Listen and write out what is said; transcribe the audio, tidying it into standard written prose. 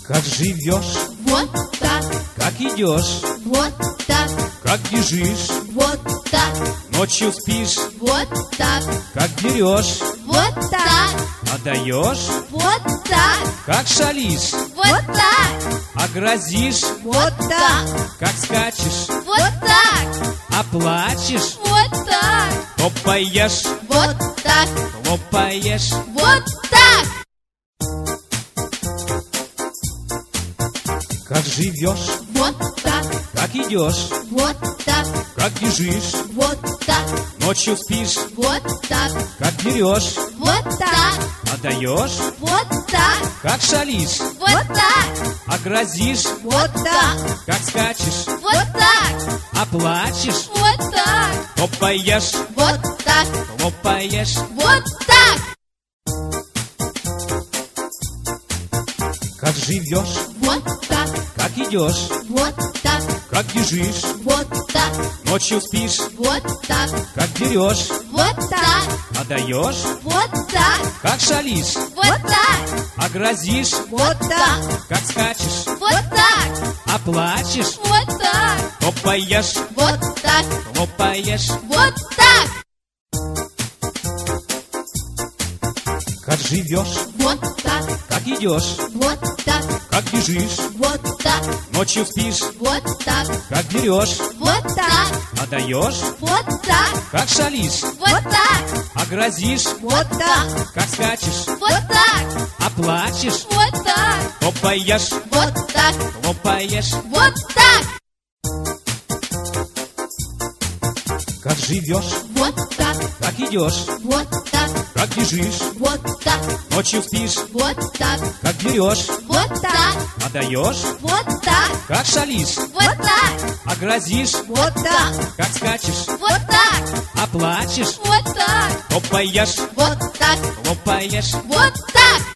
Как живешь? Вот так, Как идешь? вот так, Как бежишь? вот так, Ночью спишь? вот так, Как берешь? вот так, Отдаешь? вот так, Как шалишь? вот так, А грозишь? вот так, Как скачешь? вот так, А плачешь? вот так, Топаешь? вот так, Хлопаешь? вот так. Как живешь? Вот так, Как идешь? вот так, Как бежишь? вот так, Ночью спишь? вот так, Как берешь? вот так, Отдаешь? вот так, Как шалишь? вот так, А грозишь? вот так, Как скачешь? вот так, А плачешь? вот так, Топаешь? вот так, Хлопаешь? вот так. Как живешь? Вот так, Как идешь? вот так, Как бежишь? вот так, Ночью спишь? вот так, Как берешь? вот так, Отдаешь? вот так, Как шалишь? вот так, А грозишь? вот так, Как скачешь? вот так, А плачешь? вот так, Топаешь? вот так, Хлопаешь? вот так. Как живешь? Вот так, Как идешь? вот так, Как бежишь? вот так, Ночью спишь? вот так, Как берешь? вот так, Отдаешь? вот так, Как шалишь? вот так, А грозишь? вот так, Как скачешь? вот так, А плачешь? вот так, Топаешь? вот так, Хлопаешь? вот так. Как живешь? Вот так, Как идешь? вот так, Как бежишь? вот так, Ночью спишь? вот так, Как берешь? вот так, Отдаешь? вот так, Как шалишь? вот так, А грозишь? вот так, Как скачешь? вот так, А плачешь? вот так, Топаешь? вот так, Хлопаешь? вот так.